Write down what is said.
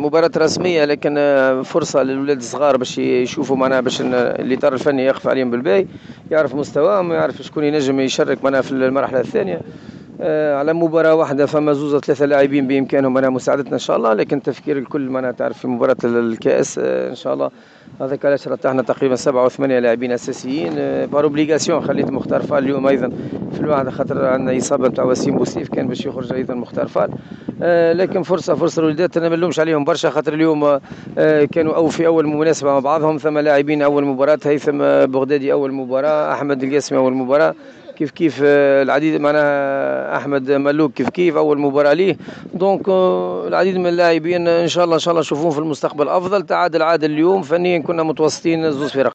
مباراة رسمية، لكن فرصة للولاد الصغار باش يشوفوا معناها، باش الإطار الفني يقف عليهم بالباهي، يعرف مستواهم، يعرف شكون ينجم يشارك معناها في المرحلة الثانية. على مباراة واحدة فما زوز 3 لاعبين بإمكانهم معناها مساعدتنا إن شاء الله، لكن تفكير الكل معناها تعرف في مباراة الكأس إن شاء الله. هذاك علاش رتحنا تقريبا 7 أو 8 لاعبين أساسيين باروبليغاسيون. خليت مختار فال اليوم أيضا في الواحدة، خاطر عندنا إصابة نتاع وسيم بوسيف، كان باش يخرج أيضا مختار فال. لكن فرصة الولدات أنا ما نلومش عليهم برشا، خاطر اليوم كانوا أو في أول مناسبة مع بعضهم. ثم لاعبين أول مباراة، هيثم بغدادي أول مباراة، أحمد القاسمي أول مباراة، كيف العديد معناها أحمد ملوك كيف أول مباراة ليه. دونك العديد من اللاعبين إن شاء الله نشوفوهم في المستقبل أفضل. تعادل اليوم، فنيا كنا متوسطين زوز فرق.